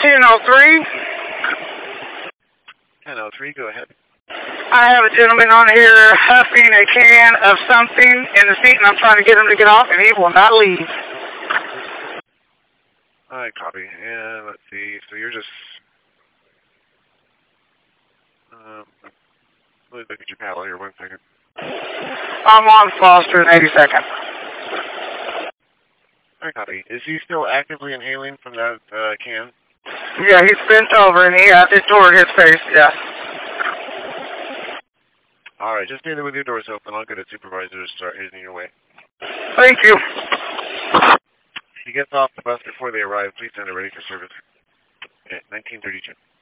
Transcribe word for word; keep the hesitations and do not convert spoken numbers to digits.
ten oh three. ten oh three, go ahead. I have a gentleman on here huffing a can of something in the seat, and I'm trying to get him to get off, and he will not leave. Alright, copy. And let's see, so you're just... Um, let me look at your paddle here, one second. I'm on Foster in eighty-second. Alright, copy. Is he still actively inhaling from that uh, can? Yeah, he's bent over, and he has it toward his face, yeah. Alright, just stay there with your doors open. I'll get a supervisor to start heading your way. Thank you. If he gets off the bus before they arrive, please send it ready for service. Okay, nineteen thirty-two.